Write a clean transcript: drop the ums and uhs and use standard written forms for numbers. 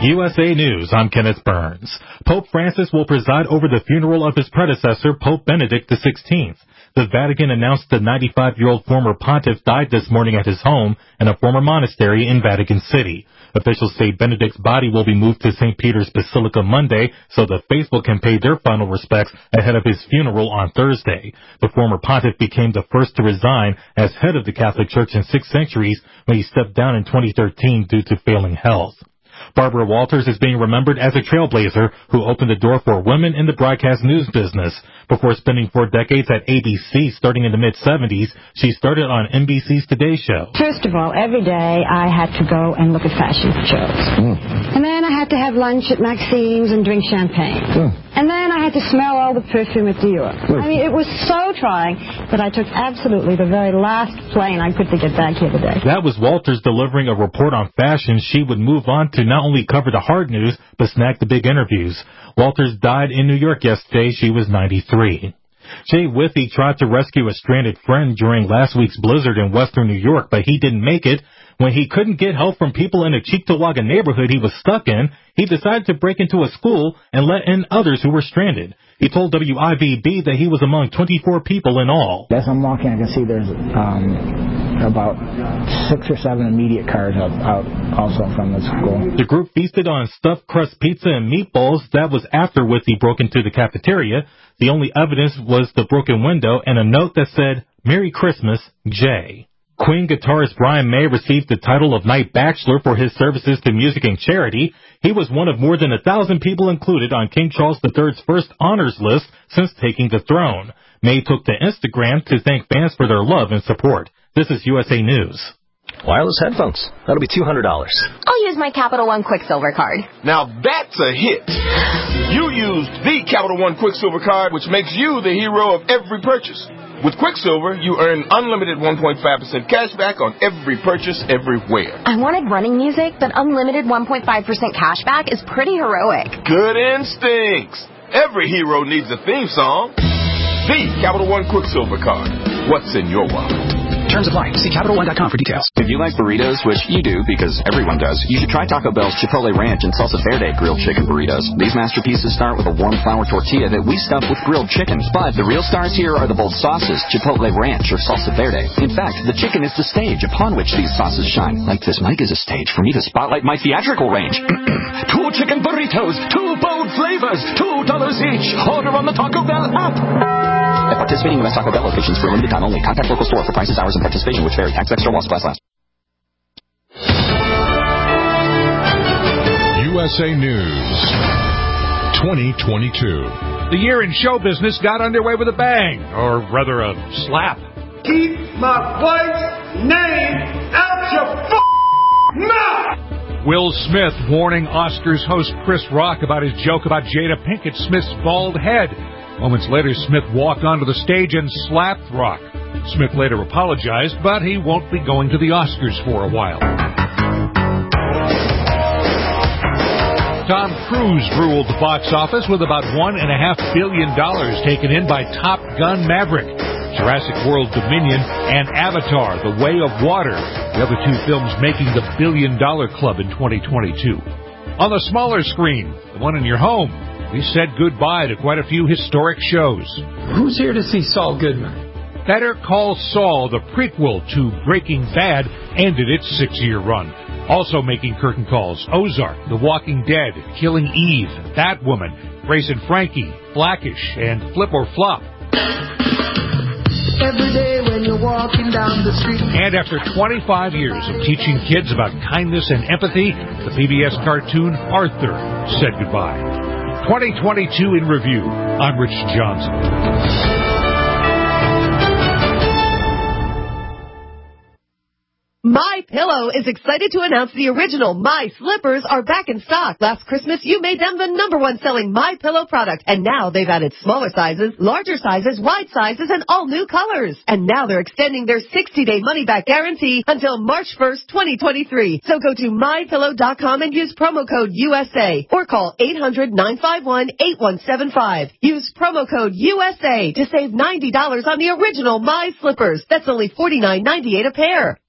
USA News, I'm Kenneth Burns. Pope Francis will preside over the funeral of his predecessor, Pope Benedict XVI. The Vatican announced the 95-year-old former pontiff died this morning at his home in a former monastery in Vatican City. Officials say Benedict's body will be moved to St. Peter's Basilica Monday so the faithful can pay their final respects ahead of his funeral on Thursday. The former pontiff became the first to resign as head of the Catholic Church in 6 centuries when he stepped down in 2013 due to failing health. Barbara Walters is being remembered as a trailblazer who opened the door for women in the broadcast news business. Before spending 4 decades at ABC starting in the mid-'70s, she started on NBC's Today Show. First of all, every day I had to go and look at fashion shows. And then I had to have lunch at Maxine's and drink champagne. And then I had to smell all the perfume at Dior. I mean, it was so trying that I took absolutely the very last plane I could to get back here today. That was Walters delivering a report on fashion. She would move on to not only cover the hard news, but snag the big interviews. Walters died in New York yesterday. She was 93. Jay Withy tried to rescue a stranded friend during last week's blizzard in western New York, but he didn't make it. When he couldn't get help from people in a Cheektowaga neighborhood he was stuck in, he decided to break into a school and let in others who were stranded. He told WIVB that he was among 24 people in all. As I'm walking, I can see there's about 6 or 7 immediate cars out also from the school. The group feasted on stuffed crust pizza and meatballs. That was after Withy broke into the cafeteria. The only evidence was the broken window and a note that said, "Merry Christmas, Jay." Queen guitarist Brian May received the title of Night Bachelor for his services to music and charity. He was one of more than 1,000 people included on King Charles III's first honors list since taking the throne. May took to Instagram to thank fans for their love and support. This is USA News. Wireless headphones. That'll be $200. I'll use my Capital One Quicksilver card. Now that's a hit. You used the Capital One Quicksilver card, which makes you the hero of every purchase. With Quicksilver, you earn unlimited 1.5% cash back on every purchase everywhere. I wanted running music, but unlimited 1.5% cash back is pretty heroic. Good instincts. Every hero needs a theme song. The Capital One Quicksilver card. What's in your wallet? Terms apply. See CapitalOne.com for details. If you like burritos, which you do because everyone does, you should try Taco Bell's Chipotle Ranch and Salsa Verde grilled chicken burritos. These masterpieces start with a warm flour tortilla that we stuff with grilled chicken. But the real stars here are the bold sauces, Chipotle Ranch or Salsa Verde. In fact, the chicken is the stage upon which these sauces shine. Like this mic is a stage for me to spotlight my theatrical range. 2 chicken burritos, 2 bold flavors, $2 each. Order on the Taco Bell app. At participating U.S. Taco Bell locations for a limited time only. Contact local store for prices, hours, and participation, which vary. Tax extra loss class last. USA News 2022. The year in show business got underway with a bang, or rather a slap. Keep my wife's name out your mouth! Will Smith warning Oscars host Chris Rock about his joke about Jada Pinkett Smith's bald head. Moments later, Smith walked onto the stage and slapped Rock. Smith later apologized, but he won't be going to the Oscars for a while. Tom Cruise ruled the box office with about $1.5 billion taken in by Top Gun Maverick, Jurassic World Dominion, and Avatar, The Way of Water, the other 2 films making the $1 billion club in 2022. On the smaller screen, the one in your home, we said goodbye to quite a few historic shows. Who's here to see Saul Goodman? Better Call Saul, the prequel to Breaking Bad, ended its 6-year run. Also making curtain calls, Ozark, The Walking Dead, Killing Eve, Batwoman, Grace and Frankie, Blackish, and Flip or Flop. Every day when you're walking down the street. And after 25 years of teaching kids about kindness and empathy, the PBS cartoon Arthur said goodbye. 2022 in review. I'm Rich Johnson. My Pillow is excited to announce the original My Slippers are back in stock. Last Christmas, you made them the #1 selling My Pillow product, and now they've added smaller sizes, larger sizes, wide sizes, and all new colors. And now they're extending their 60-day money-back guarantee until March 1st, 2023. So go to MyPillow.com and use promo code USA or call 800-951-8175. Use promo code USA to save $90 on the original My Slippers. That's only $49.98 a pair.